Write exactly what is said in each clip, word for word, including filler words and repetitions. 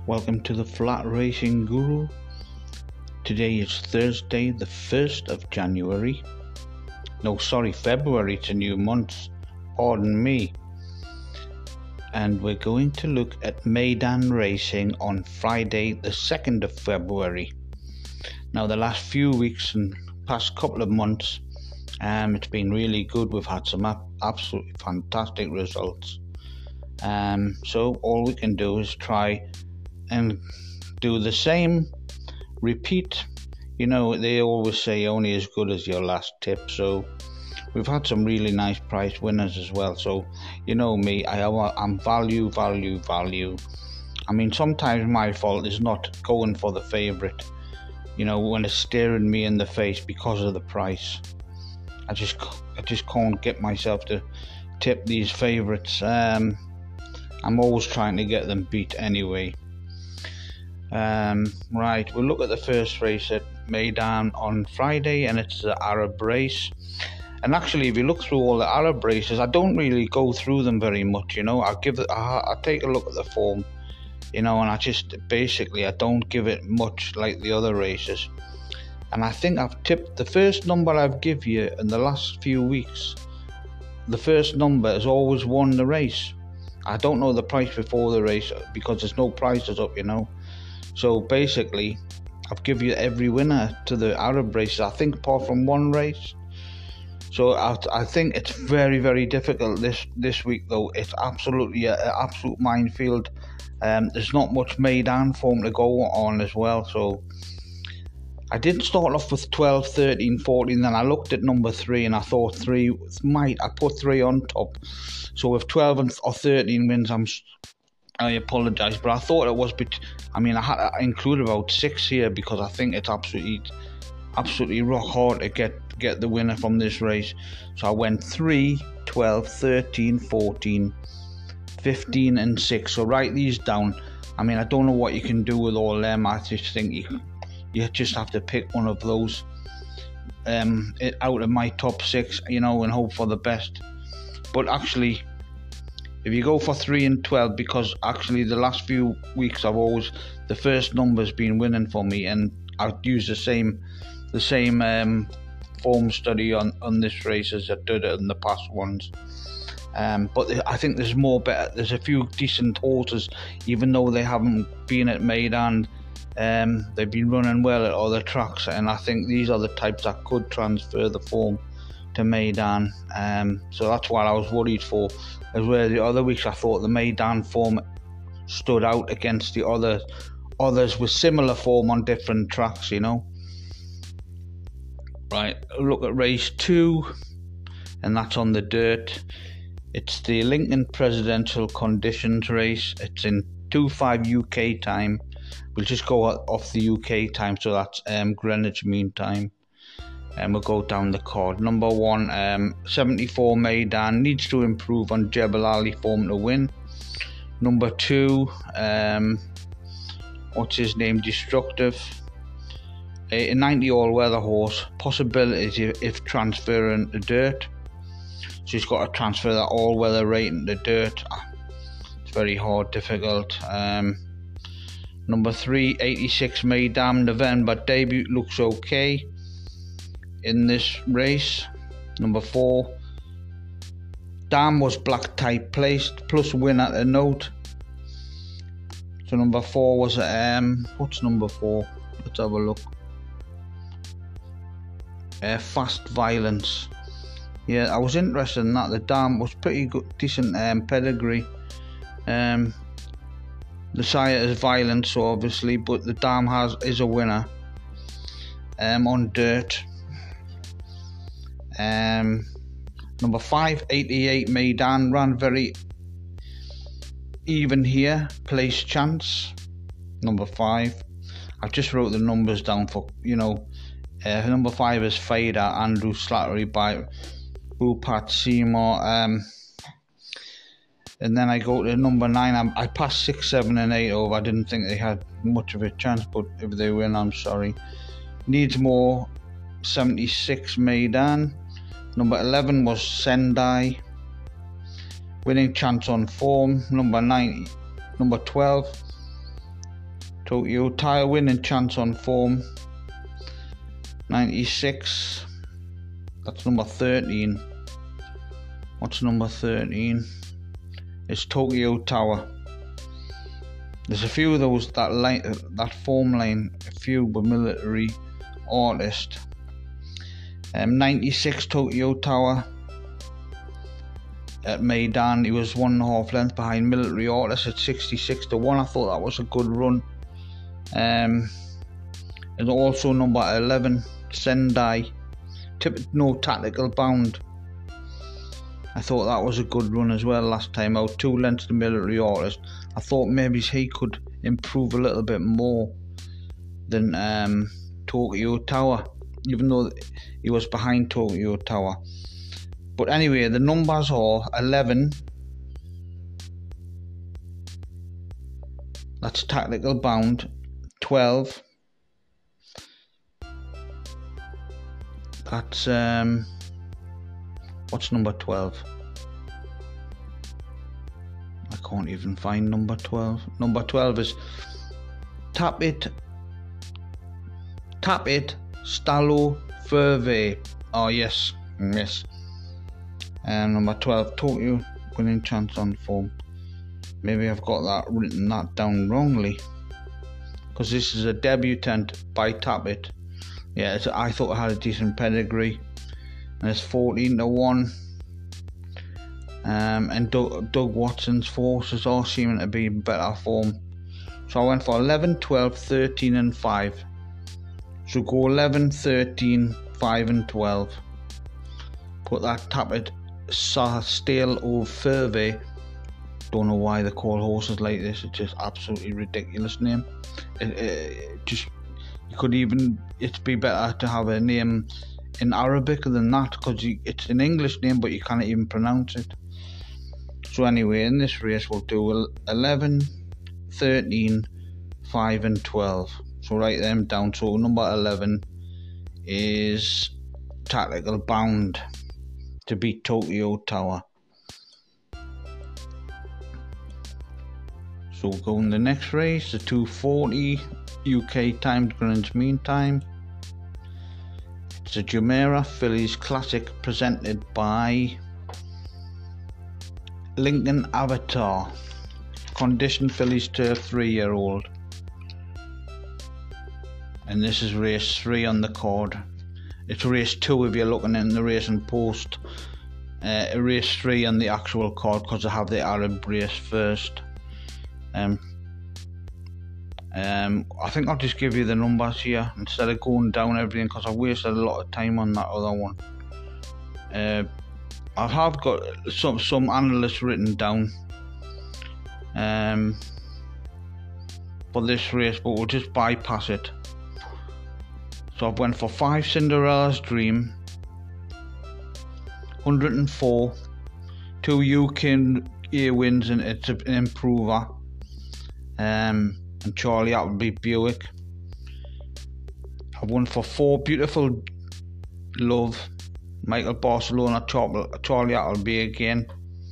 Welcome to the Flat Racing Guru. Today is Thursday, the first of January. No, sorry, February, it's a new month. Pardon me. And we're going to look at Meydan Racing on Friday, the second of February. Now, the last few weeks and past couple of months, um, it's been really good. We've had some absolutely fantastic results. Um, so all we can do is try and do the same, repeat. You know, they always say only as good as your last tip. So we've had some really nice prize winners as well. So you know me, I have, I'm value, value, value. I mean, sometimes my fault is not going for the favourite. You know, when it's staring me in the face because of the price. I just, I just can't get myself to tip these favourites. Um, I'm always trying to get them beat anyway. Um, right, we'll look at the first race at Meydan on Friday, and it's the Arab race. And actually, if you look through all the Arab races, I don't really go through them very much. You know, I give it, I, I take a look at the form, you know, and I just basically I don't give it much like the other races. And I think I've tipped the first number I've give you in the last few weeks. The first number has always won the race. I don't know the price before the race because there's no prizes up, you know. So basically, I've given you every winner to the Arab races, I think, apart from one race. So I, I think it's very, very difficult this this week, though. It's absolutely an absolute minefield. Um, there's not much Meydan form to go on as well. So I did start off with twelve, thirteen, fourteen. Then I looked at number three and I thought three might. I put three on top. So if twelve or thirteen wins, I'm. I apologise, but I thought it was. I mean, I had to include about six here because I think it's absolutely, absolutely rock hard to get get the winner from this race. So I went three, twelve, thirteen, fourteen, fifteen, and six. So write these down. I mean, I don't know what you can do with all them. I just think you you just have to pick one of those um, out of my top six, you know, and hope for the best. But actually, if you go for three and twelve, because actually the last few weeks I've always, the first number's been winning for me, and I've used the same the same um, form study on, on this race as I did it in the past ones. Um, but I think there's more better, there's a few decent horses, even though they haven't been at Meydan. Um, they've been running well at other tracks, and I think these are the types that could transfer the form to Meydan. Um, so that's what I was worried for. As well, the other weeks I thought the Meydan form stood out against the other others with similar form on different tracks, you know. Right, look at race two, and that's on the dirt. It's the Lincoln Presidential Conditions race. It's in two five U K time. We'll just go off the U K time, so that's um, Greenwich Mean Time. And we'll go down the card. Number one, um, seventy-four Meydan, needs to improve on Jebel Ali form to win. Number two, um, what's his name, Destructive. A ninety all-weather horse, possibilities if, if transferring the dirt. So he's got to transfer that all-weather rate into dirt. It's very hard, difficult. Um, number three, eighty-six Meydan, November debut, looks okay in this race. Number four, Dam was black type placed, plus win at a note. So number four was um what's number four? Let's have a look. Uh, Fast Violence. Yeah, I was interested in that. The Dam was pretty good, decent um, pedigree. Um, the sire is Violence, so obviously, but the Dam has is a winner. Um, on dirt. Um, number five, eighty-eight Meydan, ran very even here, place chance. Number five, I just wrote the numbers down for, you know, uh, number five is Fader, Andrew Slattery by Rupert Seymour. Um, and then I go to number nine, I, I passed six, seven, and eight over. I didn't think they had much of a chance, but if they win, I'm sorry. Needs more, seventy-six Meydan. Number eleven was Sendai. Winning chance on form. Number nine, number twelve, Tokyo Tower winning chance on form. ninety-six. That's number thirteen. What's number thirteen? It's Tokyo Tower. There's a few of those that line, that form line, a few were military artists. Um, ninety-six Tokyo Tower at Maidan. He was one and a half lengths behind military artists at sixty-six to one. I thought that was a good run. Um, and also number eleven Sendai, Tip, no tactical bound. I thought that was a good run as well last time out. Two lengths to military artist. I thought maybe he could improve a little bit more than um, Tokyo Tower, even though he was behind Tokyo Tower. But anyway, the numbers are eleven. That's tactical bound. twelve. That's um. What's number twelve? I can't even find number twelve. Number twelve is Tap It. Tap It. Stalo Furve. Oh yes, yes. And number twelve, Tokyo winning chance on form. Maybe I've got that written that down wrongly, because this is a debutant by Tap It. Yeah, it's, I thought it had a decent pedigree. And it's fourteen to one. Um, and Doug, Doug Watson's forces all seeming to be in better form. So I went for eleven, twelve, thirteen and five. So go eleven, thirteen, five and twelve. Put that Tap It Stale of Furve. Don't know why they call horses like this. It's just absolutely ridiculous name. It, it, it just you could even it'd be better to have a name in Arabic than that, because it's an English name but you can't even pronounce it. So anyway, in this race we'll do eleven, thirteen, five and twelve. So write them down. So number eleven is Tactical Bound to beat Tokyo Tower. So we'll go in the next race, the two forty U K timed Greenwich Mean Time. It's a Jumeirah Fillies Classic presented by Lincoln Avatar. Condition Fillies Turf three year old. And this is race three on the card. It's race two if you're looking in the racing post. Uh, race three on the actual card, because I have the Arab race first. Um, um, I think I'll just give you the numbers here instead of going down everything, because I've wasted a lot of time on that other one. Uh, I have got some some analysts written down um, for this race, but we'll just bypass it. So I've went for five Cinderella's Dream, one hundred and four, two U K wins, and it's an improver. Um, and Charlie Appleby Buick. I've won for four Beautiful Love, Michael Barcelona, Charlie Appleby again.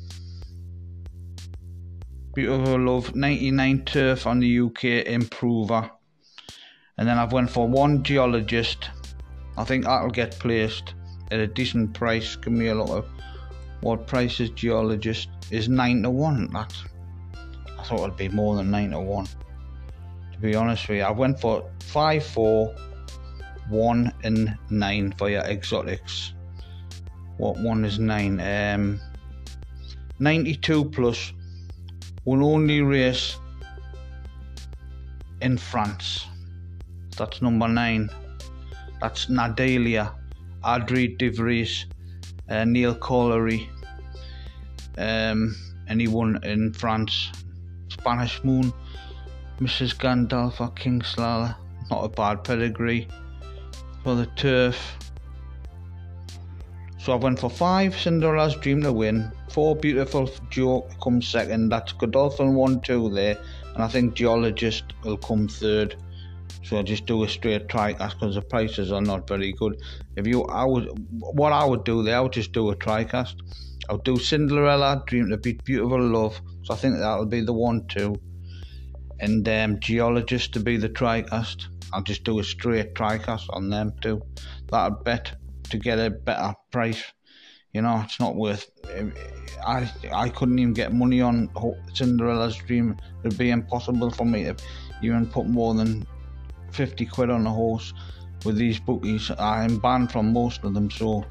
Beautiful Love, ninety-nine Turf on the U K improver. And then I've went for one Geologist. I think that'll get placed at a decent price. Give me a look at what price is Geologist. Is nine to one. That's I thought it'd be more than nine to one. To be honest with you, I went for five, four, one, and nine for your exotics. What one is nine? Um, ninety-two plus will only race in France. That's number nine. That's Nadalia, Adri De Vries, uh, Neil Collery, um, and he won in France. Spanish Moon, Missus Gandalfa, King Slala, not a bad pedigree for the turf. So I went for five Cinderella's Dream to win, four Beautiful Joke comes second, that's Godolphin one two there, and I think Geologist will come third. So I'll just do a straight TriCast because the prices are not very good. If you, I would, what I would do there, I would just do a TriCast. I would do Cinderella Dream to beat Beautiful Love. So I think that'll be the one two. and um, Geologist to be the TriCast. I'll just do a straight TriCast on them too. That'd bet to get a better price. You know, it's not worth. I I couldn't even get money on Cinderella's Dream. It'd be impossible for me to even put more than fifty quid on a horse with these bookies. I'm banned from most of them, so.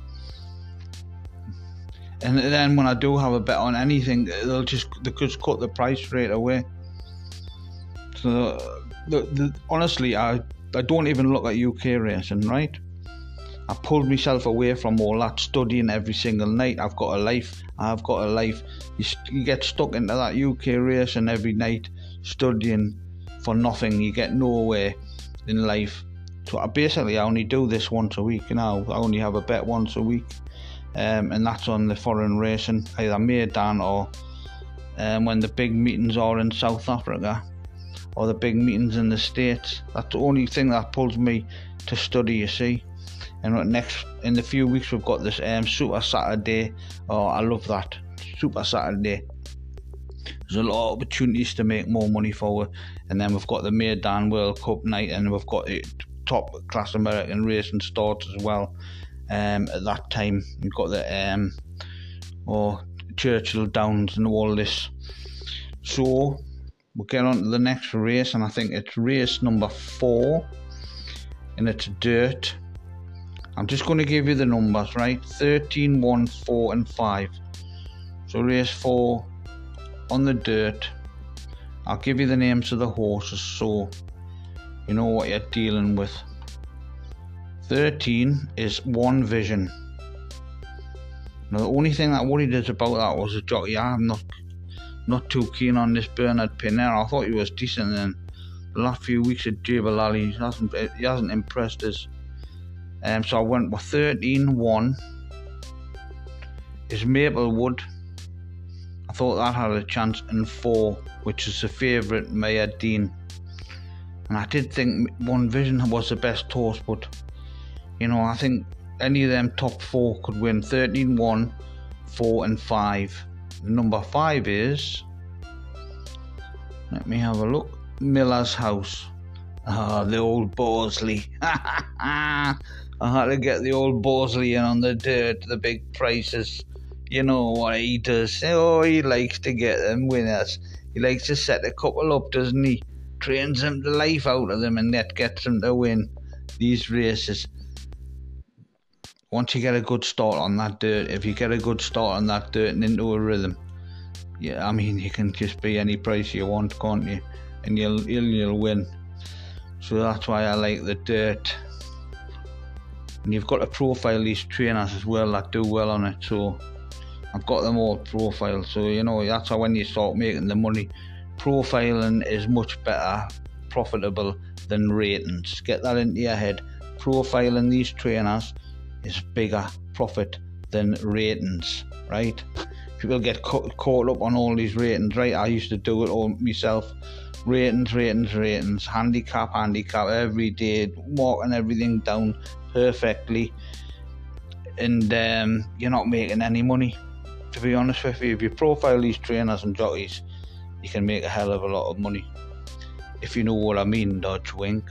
And then when I do have a bet on anything, they'll just they just cut the price straight away. So, the, the, honestly, I I don't even look at U K racing, right? I pulled myself away from all that studying every single night. I've got a life. I've got a life. You, you get stuck into that U K racing every night, studying for nothing. You get nowhere in life. So I basically I only do this once a week. You know, I only have a bet once a week, um, and that's on the foreign racing, either Maidan or um, when the big meetings are in South Africa, or the big meetings in the States. That's the only thing that pulls me to study. You see. And next, in a few weeks, we've got this um, Super Saturday. Oh, I love that. Super Saturday. There's a lot of opportunities to make more money for it. And then we've got the Maidan World Cup night, and we've got the top class American racing starts as well. Um, at that time, we've got the um, oh, Churchill Downs and all this. So, we'll get on to the next race, and I think it's race number four. And it's dirt. I'm just going to give you the numbers, right? thirteen, one, four and five. So race four on the dirt. I'll give you the names of the horses so you know what you're dealing with. thirteen is One Vision. Now the only thing that worried us about that was the jockey. I'm not not too keen on this Bernard Pinner. I thought he was decent, and the last few weeks at Jebel-Ali, he hasn't, he hasn't impressed us. Um, so I went with thirteen, one is Maplewood. I thought that had a chance, in four, which is the favourite, Mayadeen. And I did think One Vision was the best horse, but you know, I think any of them top four could win. thirteen, one, four and five. Number five is, let me have a look, Miller's House. Ah, oh, the old Bosley. I had to get the old Bosley in on the dirt, the big prices. You know what he does. Oh, he likes to get them winners. He likes to set a couple up, doesn't he? Trains them the life out of them, and that gets them to win these races. Once you get a good start on that dirt, if you get a good start on that dirt and into a rhythm, yeah, I mean, you can just be any price you want, can't you? And you'll, you'll, you'll win. So that's why I like the dirt. And you've got to profile these trainers as well that do well on it. So I've got them all profiled. So you know, that's how when you start making the money, profiling is much better profitable than ratings. Get that into your head. Profiling these trainers is bigger profit than ratings, right? People get ca- caught up on all these ratings, right? I used to do it all myself. Ratings, ratings, ratings, handicap, handicap, every day, marking everything down perfectly, and um, you're not making any money. To be honest with you, if you profile these trainers and jockeys, you can make a hell of a lot of money. If you know what I mean, Dodge Wink.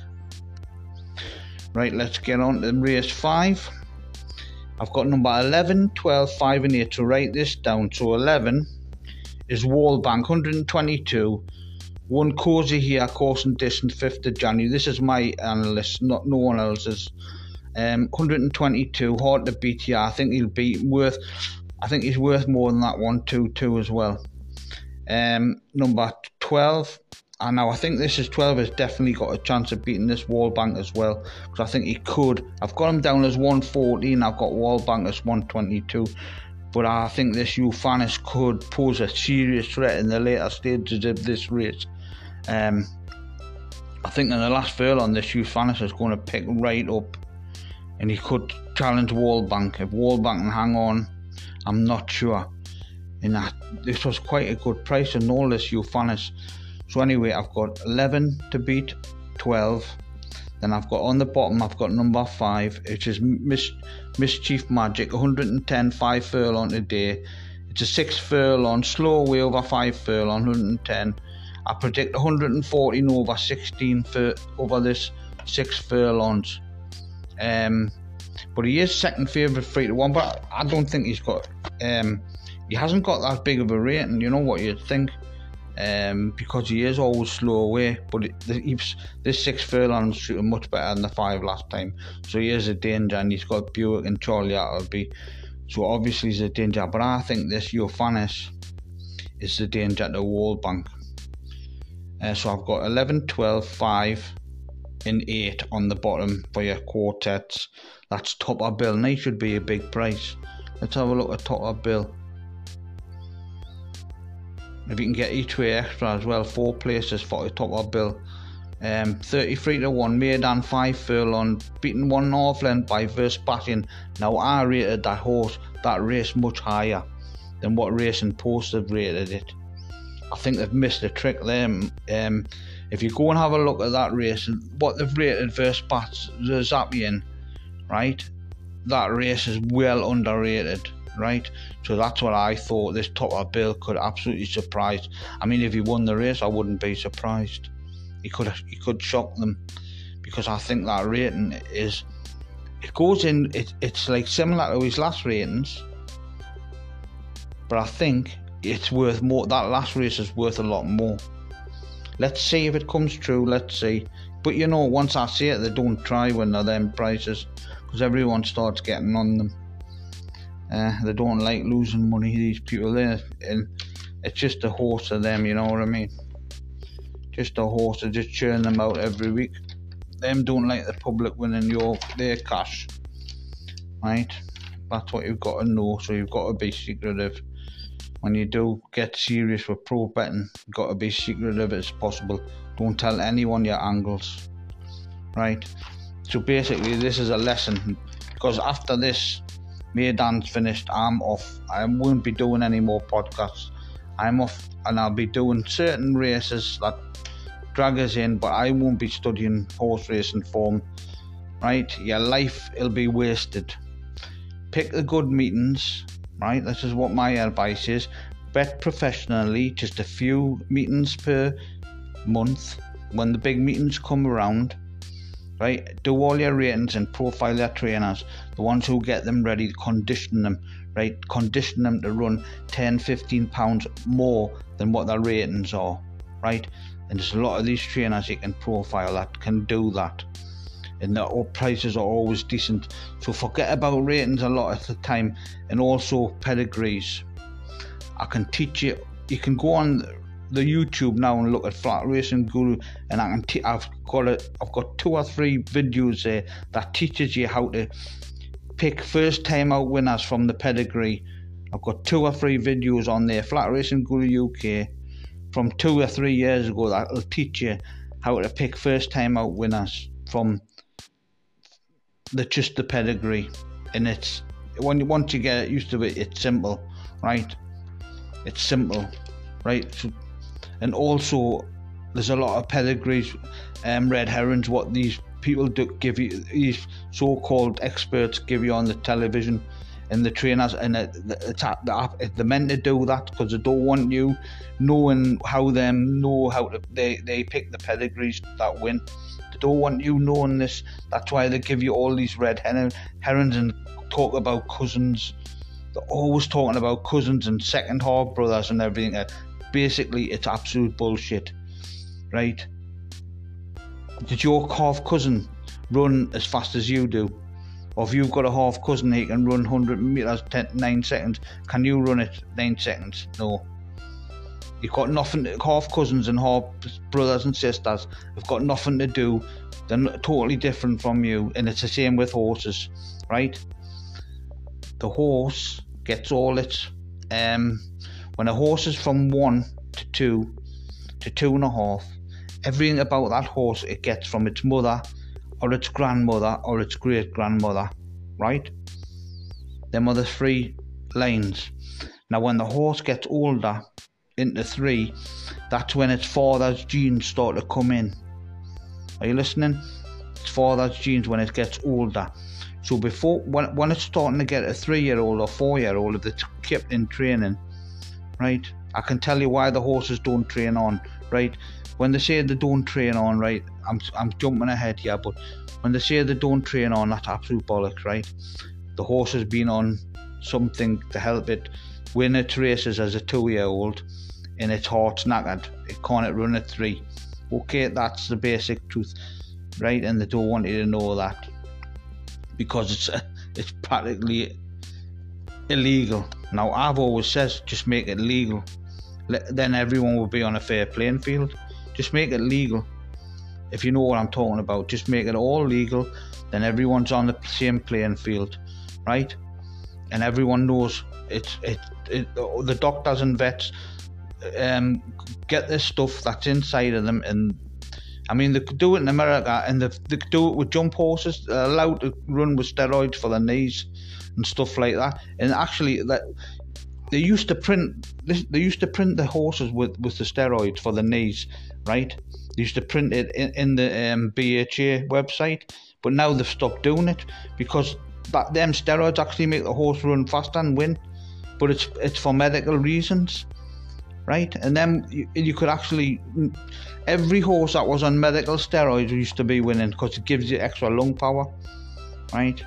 Right, let's get on to race five. I've got number eleven, twelve, five and eight to write this down. So eleven is Wallbank, one hundred twenty-two. One Cozy here, course and distance, fifth of January. This is my analyst, not no one else's. Um, one hundred twenty-two, hard to beat here. I think he'll be worth. I think he's worth more than that one, two, two as well. Um, number twelve, and now I think this is twelve has definitely got a chance of beating this Wallbank as well, because I think he could. I've got him down as one fourteen. I've got Wallbank as one twenty-two. But I think this Ufanis could pose a serious threat in the later stages of this race. Um, I think in the last furlong, this Ufanis is going to pick right up, and he could challenge Wallbank. If Wallbank can hang on, I'm not sure. And that, this was quite a good price in all this Ufanis. So anyway, I've got eleven to beat twelve. Then I've got on the bottom, I've got number five, which is Mis- Mischief Magic, one hundred ten, five furlong today. It's a six furlong, slow way over five furlong, one hundred ten. I predict one hundred fourteen over sixteen for over this six furlongs. Um, but he is second favourite three to one. But I don't think he's got. Um, he hasn't got that big of a rating. You know what you'd think. Um, because he is always slow away, but it, he's, this six furlongs shooting much better than the five last time, so he is a danger, and he's got Buick and Charlie Appleby, so obviously he's a danger. But I think this Yofanis is the danger to Wallbank. Uh, so I've got eleven, twelve, five and eight on the bottom for your quartets. That's top of bill, and they should be a big price. Let's have a look at top of bill. If you can get each way extra as well, four places for the top of bill. Um, thirty-three to one, Maidan five furlong, beaten one and a half length by Verspassian. Now I rated that horse, that race much higher than what Racing Post have rated it. I think they've missed a trick there. Um, if you go and have a look at that race, what they've rated Verspassian, right? That race is well underrated. Right, so that's what I thought. This top of bill could absolutely surprise. I mean, if he won the race, I wouldn't be surprised. He could he could shock them, because I think that rating is, it goes in. It, it's like similar to his last ratings, but I think it's worth more. That last race is worth a lot more. Let's see if it comes true. Let's see. But you know, once I see it, they don't try when they're them prices, because everyone starts getting on them. Uh, they don't like losing money, these people there, and it's just a horse of them, you know what I mean? Just a horse, they just churn them out every week. Them don't like the public winning your their cash, right? That's what you've got to know. So you've got to be secretive. When you do get serious with pro betting, you've got to be secretive as possible. Don't tell anyone your angles, right? So basically, this is a lesson, because after this Maidan's finished, I'm off. I won't be doing any more podcasts. I'm off, and I'll be doing certain races that drag us in, but I won't be studying horse racing form, right? Your life will be wasted. Pick the good meetings, right? This is what my advice is. Bet professionally, just a few meetings per month. When the big meetings come around, right, do all your ratings and profile your trainers, the ones who get them ready, condition them, right, condition them to run ten, fifteen pounds more than what their ratings are, right? And there's a lot of these trainers you can profile that can do that, and the prices are always decent. So forget about ratings a lot of the time, and also pedigrees. I can teach you. You can go on the YouTube now and look at Flat Racing Guru, and I can t I've got a I've got two or three videos there that teaches you how to pick first time out winners from the pedigree. I've got two or three videos on there, Flat Racing Guru U K, from two or three years ago, that will teach you how to pick first time out winners from the just the pedigree. And it's when once you get used to it, it's simple, right? It's simple, right? So, and also there's a lot of pedigrees, um, red herrings, what these people do give you, these so-called experts give you on the television and the trainers, and it, it's, it's, they're meant to do that because they don't want you knowing how them know how to, they, they pick the pedigrees that win. They don't want you knowing this. That's why they give you all these red her herrings and talk about cousins. They're always talking about cousins and second half brothers and everything. Basically, it's absolute bullshit, right? Did your half cousin run as fast as you do? Or if you've got a half cousin he can run one hundred meters ten, nine seconds, can you run it nine seconds? No. You've got nothing. Half cousins and half brothers and sisters have got nothing to do. They're totally different from you, and it's the same with horses, right? The horse gets all its um when a horse is from one to two to two and a half, everything about that horse it gets from its mother or its grandmother or its great grandmother, right? Them are the three lines. Now when the horse gets older into three, that's when its father's genes start to come in. Are you listening? Its father's genes when it gets older. So before, when, when it's starting to get a three-year-old or four-year-old, if it's kept in training, right, I can tell you why the horses don't train on, right? When they say they don't train on, right, I'm I'm jumping ahead here, but when they say they don't train on, that's absolute bollocks, right? The horse has been on something to help it win its races as a two-year-old, and its heart's knackered. It can't run at three. Okay, that's the basic truth, right? And they don't want you to know that because it's uh, it's practically illegal. Now, I've always said, just make it legal. Let, then everyone will be on a fair playing field. Just make it legal. If you know what I'm talking about, just make it all legal. Then everyone's on the same playing field, right? And everyone knows it's it. it the doctors and vets um, get this stuff that's inside of them, and I mean they could do it in America, and they, they could do it with jump horses. They're allowed to run with steroids for their knees and stuff like that. And actually, that they used to print they used to print the horses with with the steroids for the knees, right? They used to print it in, in the um, B H A website, but now they've stopped doing it because that them steroids actually make the horse run faster and win, but it's it's for medical reasons, right? And then you, you could actually, every horse that was on medical steroids used to be winning because it gives you extra lung power, right?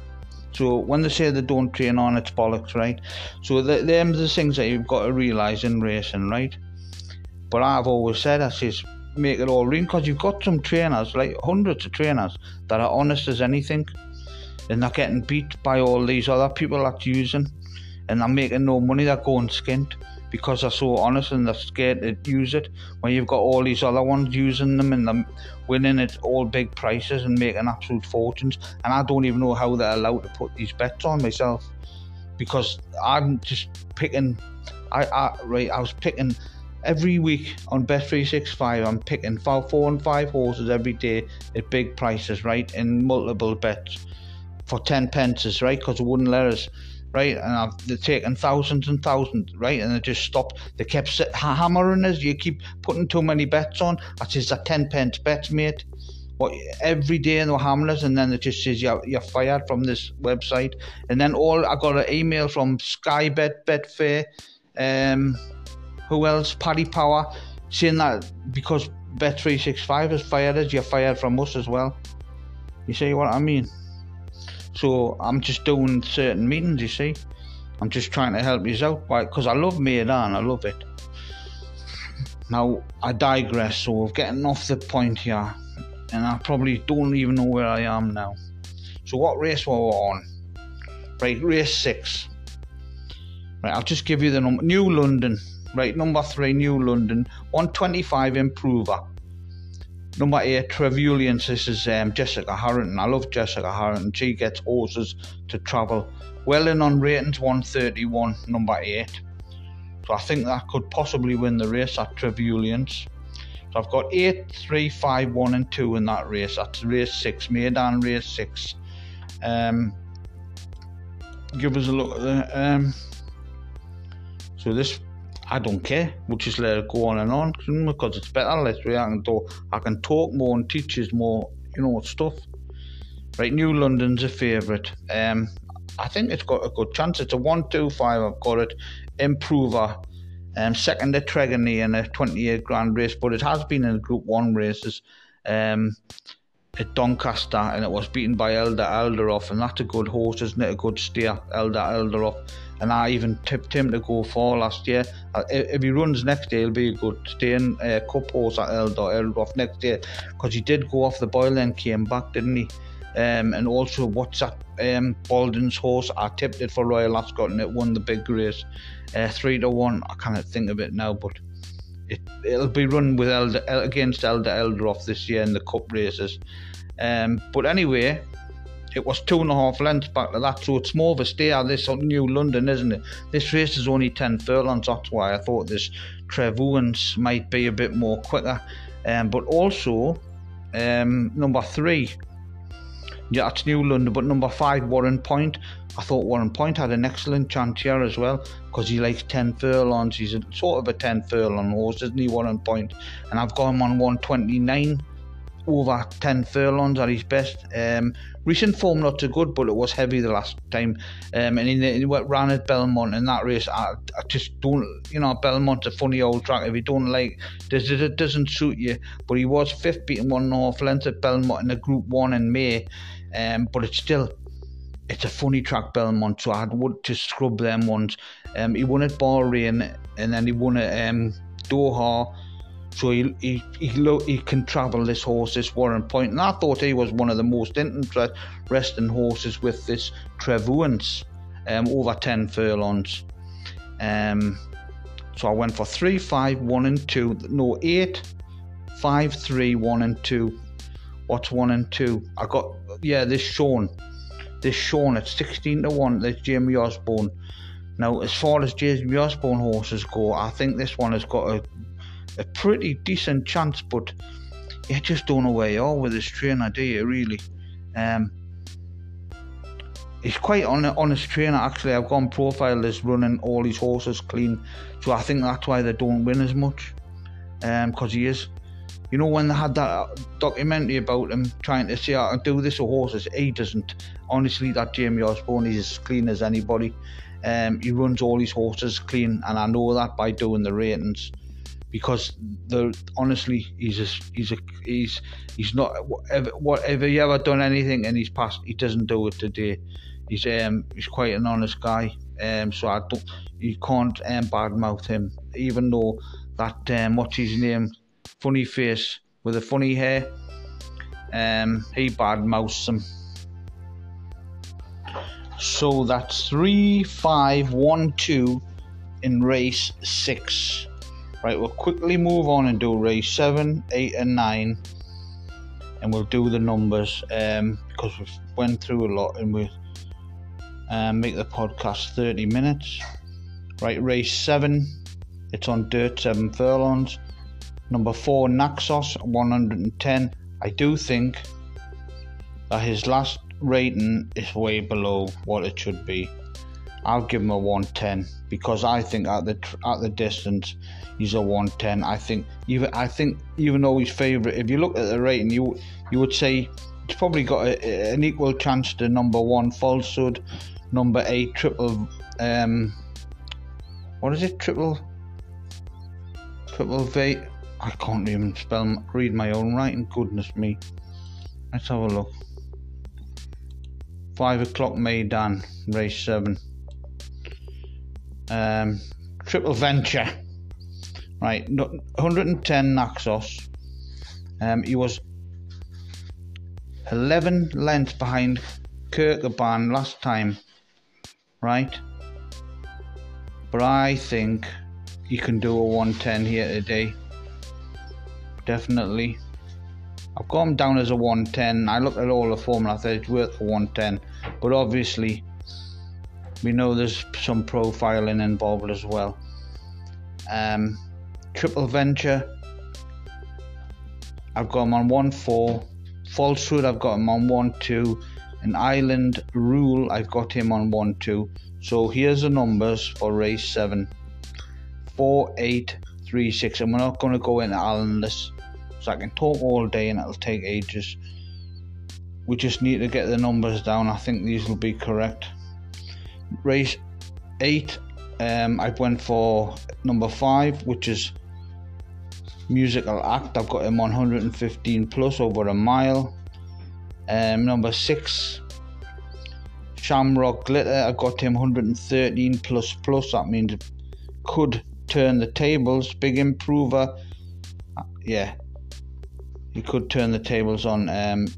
So when they say they don't train on, it's bollocks, right? So the, them are the things that you've got to realise in racing, right? But I've always said, I says, make it all real, because you've got some trainers, like hundreds of trainers, that are honest as anything, and they're getting beat by all these other people that's using, and they're making no money. They're going skint because they're so honest and they're scared to use it, when you've got all these other ones using them and they're winning at all big prices and making absolute fortunes. And I don't even know how they're allowed to put these bets on myself, because I'm just picking I, I right I was picking every week on Bet three sixty-five. I'm picking four, four and five horses every day at big prices, right, in multiple bets for ten pences, right, because it wouldn't let us, right, and I've, they're taking thousands and thousands, right, and they just stopped. They kept sit, hammering us. You keep putting too many bets on. I says, a ten pence bets, mate. What, every day they were hammering us, and then it just says you're, you're fired from this website. And then all I got an email from Sky Bet, Betfair, um, who else, Paddy Power, saying that because Bet three sixty-five has fired us, you're fired from us as well. You see what I mean? So I'm just doing certain meetings, you see. I'm just trying to help you out, because I love Maidan, I love it. Now, I digress, so we're getting off the point here, and I probably don't even know where I am now. So what race were we on? Right, race six. Right, I'll just give you the number. New London. Right, number three, New London. one twenty-five Improver. Number eight, Trevulians. This is um, Jessica Harrington. I love Jessica Harrington. She gets horses to travel. Well in on ratings, one thirty-one, number eight. So I think that could possibly win the race at Trevulians. So I've got eight, three, five, one and two in that race. That's race six, Maidan race six. Um, give us a look at the... Um, so this... I don't care. We'll just let it go on and on because it's better. Let's I can talk. I can talk more and teach us more, you know, stuff. Right, New London's a favourite. Um, I think it's got a good chance. It's a one two five. I've got it. Improver. Um, second to Tregony in a twenty-eight grand race, but it has been in Group One races. Um, at Doncaster, and it was beaten by Elder Elderoff, and that's a good horse, isn't it? A good steer, Elder Elderoff. And I even tipped him to go for last year. Uh, if he runs next year, he'll be a good staying uh, cup horse at Elder Elderoff next year, because he did go off the boil and came back, didn't he? Um, and also, what's that? Um, Baldwin's horse, I tipped it for Royal Ascot and it won the big race, uh, three to one. I can't think of it now, but it it'll be run with Elder against Elder Elderoff this year in the cup races. Um, but anyway, it was two and a half lengths back to that, so it's more of a stay this New London, isn't it? This race is only ten furlongs, that's why I thought this Trevulians might be a bit more quicker. Um, but also, um, number three, yeah, that's New London, but number five, Warren Point. I thought Warren Point had an excellent chance here as well, because he likes ten furlongs. He's a, sort of a ten furlong horse, isn't he, Warren Point? And I've got him on one twenty-nine. over ten furlongs at his best. Um, recent form not so good, but it was heavy the last time. Um, and he ran at Belmont in that race. I, I just don't, you know, Belmont's a funny old track. If you don't like, does it doesn't suit you. But he was fifth, beating one and a half lengths at Belmont in the Group One in May. Um, but it's still, it's a funny track, Belmont. So I would just scrub them ones. Um, he won at Bahrain, and then he won at um, Doha. So he he he, lo- he can travel this horse, this Warren Point, and I thought he was one of the most interesting horses with this Trevuance, um, over ten furlongs. Um, so I went for three, five, one, and two. No, eight, five, three, one, and two. What's one and two? I got yeah, this Sean, this Sean at sixteen to one. There's Jamie Osborne. Now, as far as Jamie Osborne horses go, I think this one has got a a pretty decent chance, but you just don't know where you are with this trainer, do you, really? Um, he's quite an honest trainer, actually. I've gone profile this running all his horses clean, so I think that's why they don't win as much, um, because he is, you know, when they had that documentary about him trying to say I can do this with horses, he doesn't. Honestly, that Jamie Osborne, he's as clean as anybody. Um, he runs all his horses clean, and I know that by doing the ratings. Because the honestly, he's a, he's a, he's he's not whatever whatever he ever done anything in his past, he doesn't do it today. He's um he's quite an honest guy. Um, so I don't, you can't um, badmouth him, even though that um what's his name, funny face with the funny hair, um he badmouths him. So that's three, five, one, two in race six. Right, we'll quickly move on and do race seven, eight, and nine, and we'll do the numbers um, because we've went through a lot, and we'll um, make the podcast thirty minutes. Right, race seven, it's on dirt, seven furlongs. Number four, Naxos, one hundred ten. I do think that his last rating is way below what it should be. I'll give him a one ten because I think at the at the distance he's a one ten. I think even I think even though he's favourite, if you look at the rating, you you would say he's probably got a, an equal chance to number one Falsehood, number eight Triple um what is it triple triple V. I can't even spell read my own writing. Goodness me. Let's have a look. Five o'clock Maidan, race seven. Um, Triple Venture, right? one hundred ten Naxos. Um, he was eleven lengths behind Kirkaban last time, right? But I think he can do a one ten here today. Definitely. I've got him down as a one ten. I looked at all the form and I thought it's worth a one ten, but obviously we know there's some profiling involved as well. Um, Triple Venture, I've got him on one four. Falsehood, I've got him on one two. And Island Rule, I've got him on one two. So here's the numbers for race seven. four, eight, three, six. And we're not going to go into Alan this, so I can talk all day and it'll take ages. We just need to get the numbers down. I think these will be correct. Race eight, um, I went for number five, which is Musical Act. I've got him on one hundred fifteen plus over a mile. Um, number six, Shamrock Glitter. I got him one hundred thirteen plus plus. That means it could turn the tables. Big Improver. Uh, yeah, he could turn the tables on um,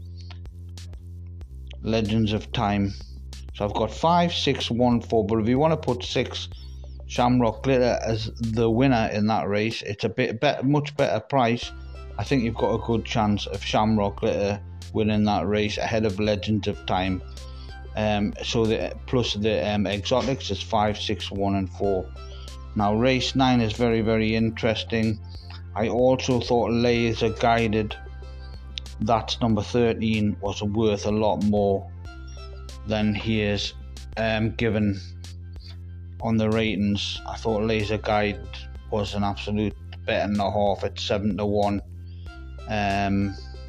Legends of Time. So I've got five, six, one, four. But if you want to put six, Shamrock Glitter as the winner in that race, it's a bit better, much better price. I think you've got a good chance of Shamrock Glitter winning that race ahead of Legends of Time. Um, so the plus the um, exotics is five, six, one, and four. Now race nine is very, very interesting. I also thought Laser Guided, that's number thirteen, was worth a lot more than he is um, given on the ratings. I thought Laser Guide was an absolute bet and a half at seven to one. Um,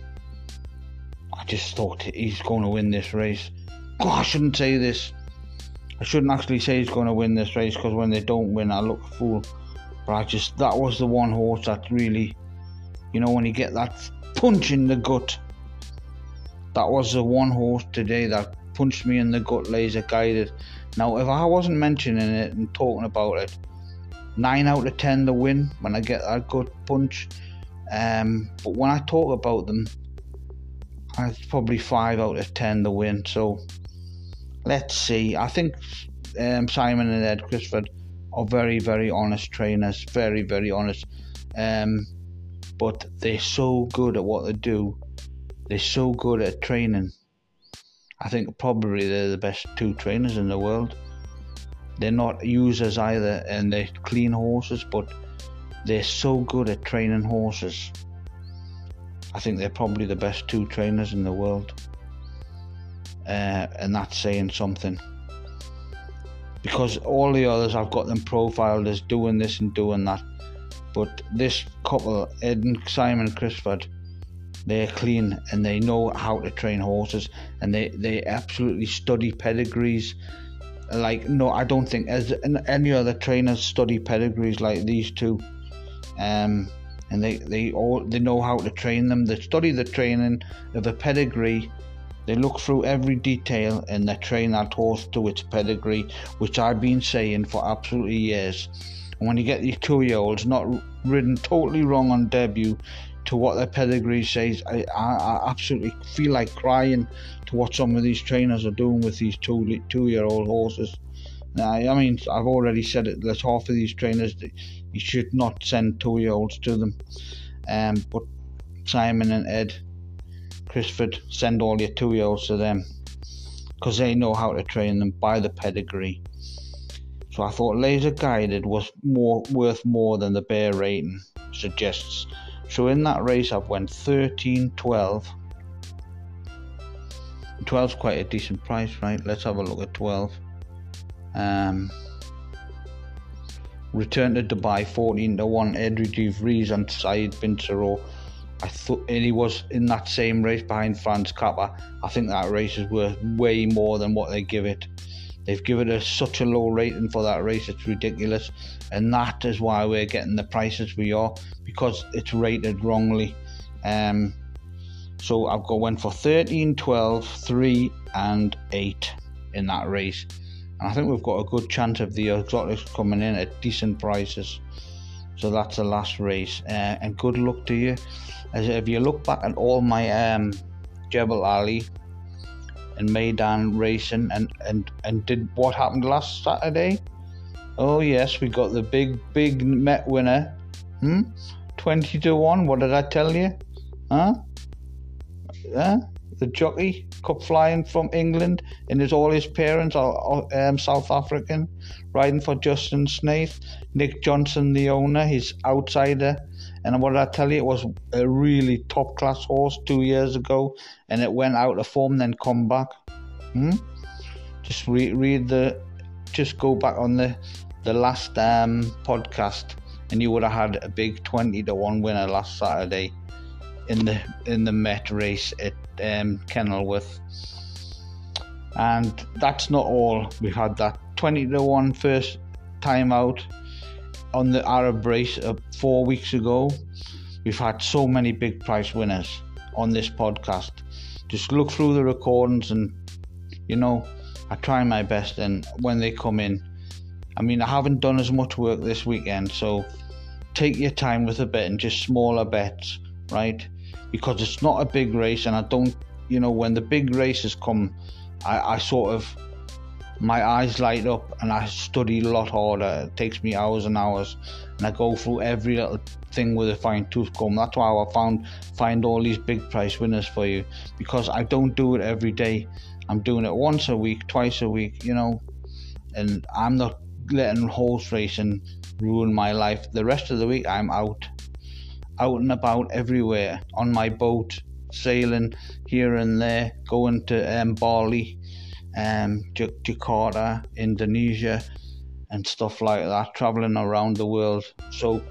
just thought he's going to win this race. God, I shouldn't say this. I shouldn't actually say he's going to win this race, because when they don't win, I look a fool. But I just, that was the one horse that really, you know, when you get that punch in the gut, that was the one horse today that punched me in the gut, Laser Guided. Now, if I wasn't mentioning it and talking about it, nine out of ten the win when I get that gut punch. Um, but when I talk about them, it's probably five out of ten the win. So let's see. I think um, Simon and Ed Crisford are very, very honest trainers. Very, very honest. Um, but they're so good at what they do. They're so good at training. I think probably they're the best two trainers in the world. They're not users either, and they're clean horses, but they're so good at training horses. I think they're probably the best two trainers in the world. Uh, and that's saying something. Because all the others, I've got them profiled as doing this and doing that. But this couple, Ed and Simon Crisford, they're clean and they know how to train horses, and they, they absolutely study pedigrees. Like, no, I don't think as any other trainers study pedigrees like these two. Um, and they, they all they know how to train them. They study the training of a pedigree. They look through every detail and they train that horse to its pedigree, which I've been saying for absolutely years. And when you get these two-year-olds not ridden totally wrong on debut to what their pedigree says, I, I, I absolutely feel like crying to what some of these trainers are doing with these two two-year-old horses. Now, I mean, I've already said it. There's half of these trainers, you should not send two-year-olds to them. Um, but Simon and Ed Crisford, send all your two-year-olds to them, because they know how to train them by the pedigree. So I thought Laser Guided was more worth more than the Bear rating suggests. So in that race, I've went thirteen twelve. twelve's quite a decent price, right? Let's have a look at twelve. Um, Return to Dubai, fourteen to one. Edry de Vries and Said bin Saro. I thought, and he was in that same race behind Franz Kappa. I think that race is worth way more than what they give it. They've given us such a low rating for that race, it's ridiculous. And that is why we're getting the prices we are, because it's rated wrongly. Um, so I've got went for thirteen, twelve, three and eight in that race. And I think we've got a good chance of the exotics coming in at decent prices. So that's the last race. Uh, and good luck to you. As if you look back at all my um, Jebel Ali and Maidan racing and, and, and did what happened last Saturday. Oh yes, we got the big, big Met winner. Hmm? twenty to one, what did I tell you? Huh? Huh? The jockey cup flying from England, and his all his parents are um, South African, riding for Justin Snaith. Nick Johnson, the owner, he's outsider. And what did I tell you? It was a really top class horse two years ago, and it went out of form, then come back. Hmm? Just re- read the, just go back on the the last um, podcast, and you would have had a big twenty to one winner last Saturday in the in the Met race at um, Kenilworth. And that's not all. We've had that twenty to one first time out on the Arab race uh, four weeks ago. We've had so many big price winners on this podcast. Just look through the recordings, and you know, I try my best, and when they come in, I mean, I haven't done as much work this weekend, so take your time with a bet and just smaller bets, right? Because it's not a big race, and I don't, you know, when the big races come, I, I sort of, my eyes light up and I study a lot harder. It takes me hours and hours, and I go through every little thing with a fine tooth comb. That's why I found find all these big price winners for you, because I don't do it every day. I'm doing it once a week, twice a week, you know, and I'm not letting horse racing ruin my life. The rest of the week I'm out out and about everywhere, on my boat, sailing here and there, going to um, Bali, um, J- Jakarta, Indonesia and stuff like that, traveling around the world. So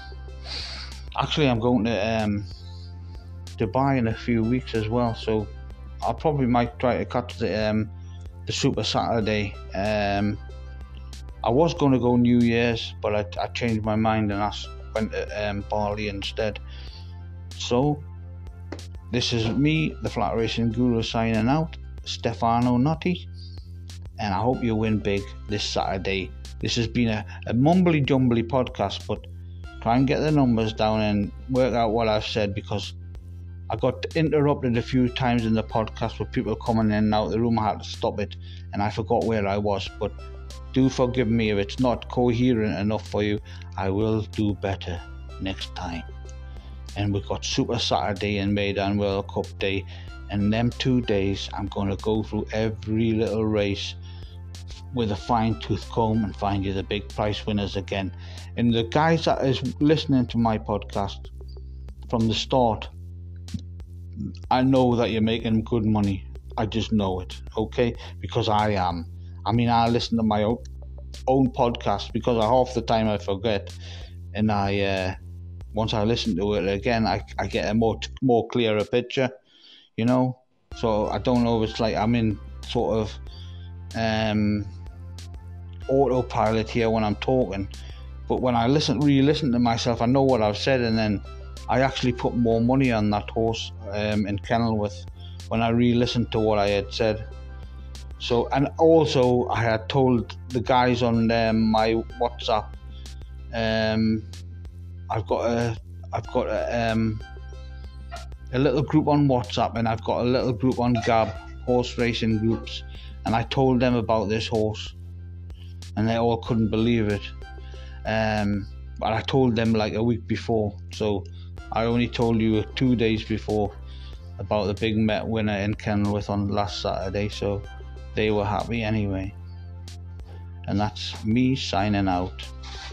actually I'm going to um, Dubai in a few weeks as well, so I probably might try to catch the um, the Super Saturday. Um, I was going to go New Year's, but I, I changed my mind and I went to um, Bali instead. So, this is me, the Flat Racing Guru, signing out. Stefano Notti, and I hope you win big this Saturday. This has been a, a mumbly jumbly podcast, but try and get the numbers down and work out what I've said, because I got interrupted a few times in the podcast with people coming in and out of the room. I had to stop it and I forgot where I was, but do forgive me if it's not coherent enough for you. I will do better next time. And we've got Super Saturday and Meydan World Cup Day, and them two days I'm going to go through every little race with a fine tooth comb and find you the big prize winners again. And the guys that is listening to my podcast from the start, I know that you're making good money. I just know it, okay? Because I am. I mean, I listen to my own, own podcast because I, half the time I forget, and I uh, once I listen to it again, I, I get a more more clearer picture, you know. So I don't know if it's like I'm in sort of um, autopilot here when I'm talking, but when I listen, really listen to myself, I know what I've said, and then I actually put more money on that horse um, in Kenilworth when I re-listened to what I had said. So, and also I had told the guys on um, my WhatsApp, um, I've got a, I've got a, um, a little group on WhatsApp, and I've got a little group on Gab, horse racing groups, and I told them about this horse, and they all couldn't believe it. Um, but I told them like a week before, so I only told you two days before about the big Met winner in Kenilworth on last Saturday, so they were happy anyway. And that's me signing out.